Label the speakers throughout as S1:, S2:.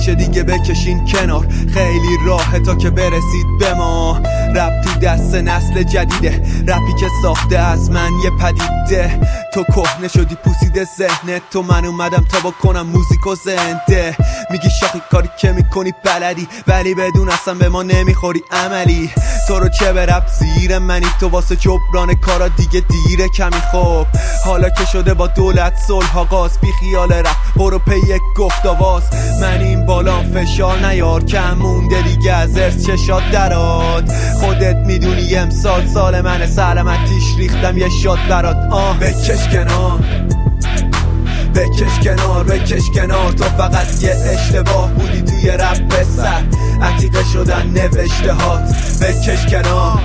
S1: نمیشه دیگه بکشین کنار، خیلی راحه تا که برسید به ما. رپ تو دست نسل جدیده، رپی که ساخته از من یه پدیده. تو کهنه شدی پوسیده ذهنت، تو من اومدم تا بکنم موزیک و زنده. میگی شاخی کاری که میکنی بلدی، ولی بدون اصلا به ما نمیخوری عملی. تو رو چه به رپ زیر منی، تو واسه جبران کارا دیگه دیره کمی. خوب حالا که شده با دولت صلح آغاز، بی خیال رپ برو پی یک گفت آواز. من این بالا فشار نیار، کم مونده دیگه از ارث چشات دراد. خودت میدونی امسال سال منه، سلامتیش ریختم یه شات برات. بکش کنار، بکش کنار، بکش کنار. تو فقط یه اشتباه بودی توی رپ پسر، عتیقه شدن نوشته هات. بکش کنار،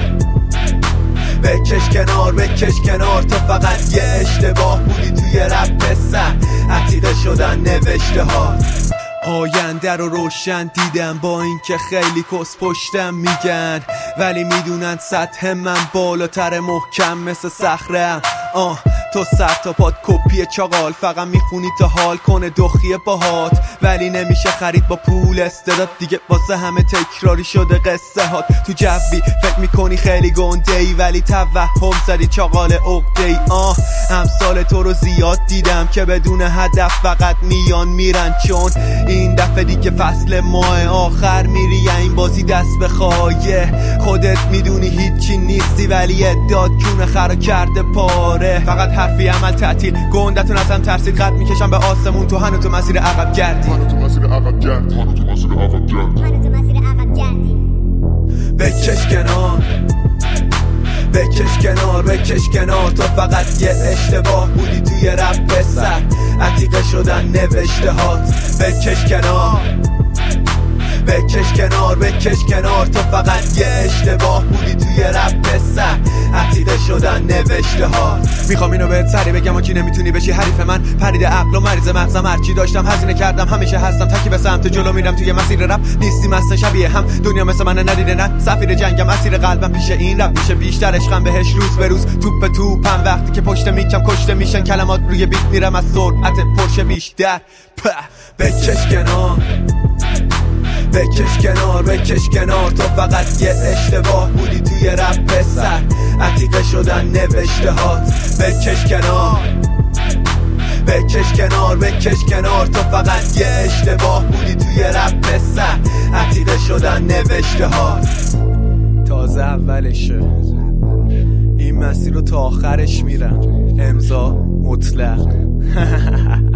S1: بکش کنار، بکش کنار. تو فقط یه اشتباه بودی توی رپ پسر، عتیقه شدن نوشته هات. آینده رو روشن دیدم، با اینکه خیلی کس پشتم میگن، ولی میدونن سطح من بالاتر، محکم مثل صخره‌ام. تو سر تا پات کپی چاقال، فقط میخونی تا حال کنه دخیه باهات، ولی نمیشه خرید با پول استعداد. دیگه واسه همه تکراری شده قصه هات. تو جوی فکر میکنی خیلی گنده ای، ولی توهم زدی چاقال عقده ای. امثال تو رو زیاد دیدم که بدون هدف فقط میان میرن، چون این دفعه دیگه فصل ماه آخر میری این بازی دست به خواهیه. خودت میدونی هیچی نیستی، ولی اداد کونه خرا کرده پاره. فقط حرفی عمل تعطیل، گندتون ازم ترسید، قد میکشم به آسمون. تو هنو تو مسیر عقب گردی، هنو تو مسیر عقب گردی، هنو تو مسیر عقب گردی، هنو تو مسیر عقب گردی. بکش کنار، بکش کنار، بکش کنار. تو فقط یه اشتباه بودی توی رپ پسر، عتیقه شدن نوشته هات. بکش کنار، بکش کنار، بکش کنار. تو فقط یه اشتباه بودی توی رپ پسر، عتیقه شدن نوشته ها. میخوام اینو بهت سری بگم و کی نمیتونی بشی حریف من. پرید عقل و مریض مغزم، هرچی داشتم هزینه کردم، همیشه هستم تکی به سمت جلو میرم توی مسیر رپ. نیستیم اصلا شبیه هم، دنیا مثل من ندیده نه. سفیر جنگم، اسیر قلبم پیش این رپ میشه بیشتر عشقم بهش روز به روز. توپ توپم وقتی که پشت میکم کشته میشن، کلمات روی بیت میرم از سرعت پرشه بیشتر. بکش کنار، بکش کنار، بکش کنار. تو فقط یه اشتباه بودی توی رپ پسر، عتیقه شدن نوشته هات. بکش کنار، بکش کنار، بکش کنار. تو فقط یه اشتباه بودی توی رپ پسر، عتیقه شدن نوشته هات. تازه اولشه، این مسیر رو تا آخرش میرم. امضا مطلق.